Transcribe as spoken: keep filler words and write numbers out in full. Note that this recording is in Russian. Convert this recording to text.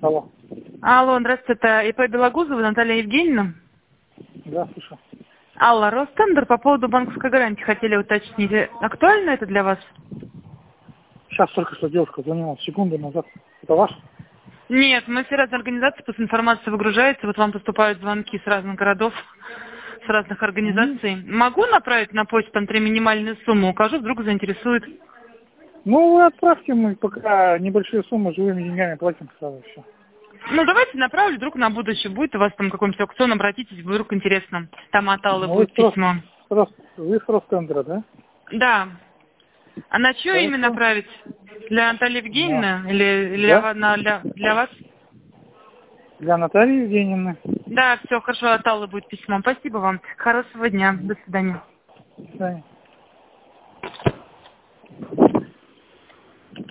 Алло. Алло, здравствуйте, это ИП Белогузова Наталья Евгеньевна. Да, слушаю. Алла, Ростендер, по поводу банковской гарантии хотели уточнить. Актуально это для вас? Сейчас только что девушка звонила секунду назад. Это ваш? Нет, мы все разные организации, после информации выгружается, вот вам поступают звонки с разных городов, с разных организаций. Mm-hmm. Могу направить на почту, там три минимальные суммы, укажу, вдруг заинтересует. Ну, вы отправьте, мы пока небольшие суммы живыми деньгами платим сразу все. Ну, давайте направлю, вдруг на будущее будет у вас там какой-нибудь аукцион, обратитесь, вдруг интересно. Там от Аллы ну, будет письмо. Рост, вы с Ростендера, да? Да. А на чье Хорошо. имя направить? Для Натальи Евгеньевны? Да. Или для, Да? на, для, для вас? Для Натальи Евгеньевны. Да, все, хорошо, от Аллы будет письмо. Спасибо вам. Хорошего дня. До свидания. До свидания.